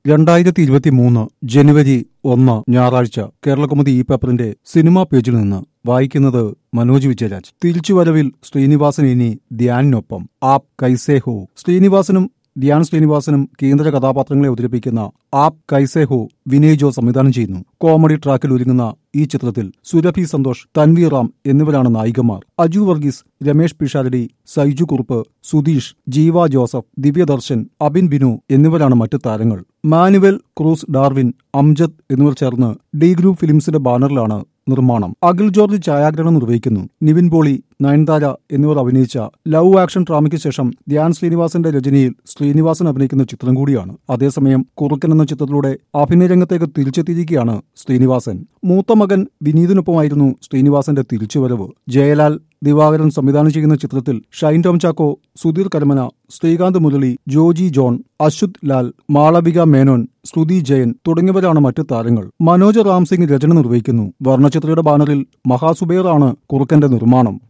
2023 ജനുവരി 1 ഞായറാഴ്ച കേരളകൗമുദി ഈ പേപ്പറിന്റെ സിനിമാ പേജിൽ നിന്ന് വായിക്കുന്നത് മനോജ് വിജയരാജ്. തിരിച്ചുവരവിൽ ശ്രീനിവാസൻ ഇനി ധ്യാനിനൊപ്പം. ആപ് കൈസേ ഹോ. ശ്രീനിവാസനും കേന്ദ്ര കഥാപാത്രങ്ങളെ അവതരിപ്പിക്കുന്ന ആപ് കൈസേ ഹോ വിനയ് ജോ സംവിധാനം ചെയ്യുന്നു. കോമഡി ട്രാക്കിൽ ഒരുങ്ങുന്ന ഈ ചിത്രത്തിൽ സുരഭി സന്തോഷ്, തൻവീർ റാം എന്നിവരാണ് നായികമാർ. അജു വർഗീസ്, രമേഷ് പിഷാരടി, സൈജു കുറുപ്പ്, സുധീഷ്, ജീവ ജോസഫ്, ദിവ്യദർശൻ, അബിൻ ബിനു എന്നിവരാണ് മറ്റ് താരങ്ങൾ. മാനുവൽ ക്രൂസ് ഡാർവിൻ, അംജദ് എന്നിവർ ചേർന്ന് ഡി ഗ്രൂപ്പ് ഫിലിംസിന്റെ ബാനറിലാണ് നിർമ്മാണം. അഖിൽ ജോർജ് ഛായാഗ്രഹണം നിർവഹിക്കുന്നു. നിവിൻ പോളി, നയൻതാര എന്നിവർ അഭിനയിച്ച ലവ് ആക്ഷൻ ഡ്രാമയ്ക്ക് ശേഷം ധ്യാൻ ശ്രീനിവാസന്റെ രചനയിൽ ശ്രീനിവാസൻ അഭിനയിക്കുന്ന ചിത്രം കൂടിയാണ്. അതേസമയം കുറുക്കൻ എന്ന ചിത്രത്തിലൂടെ അഭിനയ രംഗത്തേക്ക് തിരിച്ചെത്തിയിരിക്കുകയാണ് ശ്രീനിവാസൻ. മൂത്ത മകൻ വിനീതിനൊപ്പമായിരുന്നു ശ്രീനിവാസന്റെ തിരിച്ചുവരവ്. ജയലാൽ ദിവാകരൻ സംവിധാനം ചെയ്യുന്ന ചിത്രത്തിൽ ഷൈൻ ടോം ചാക്കോ, സുധീർ കരമന, ശ്രീകാന്ത് മുരളി, ജോജി ജോൺ, അശ്വത് ലാൽ, മാളവിക മേനോൻ, ശ്രുതി ജയൻ തുടങ്ങിയവരാണ് മറ്റ് താരങ്ങൾ. മനോജ് റാം സിംഗ് രചന നിർവഹിക്കുന്നു. വർണ്ണചിത്രയുടെ ബാനറിൽ മഹാസുബൈർ ആണ് കുറുക്കന്റെ നിർമ്മാണം.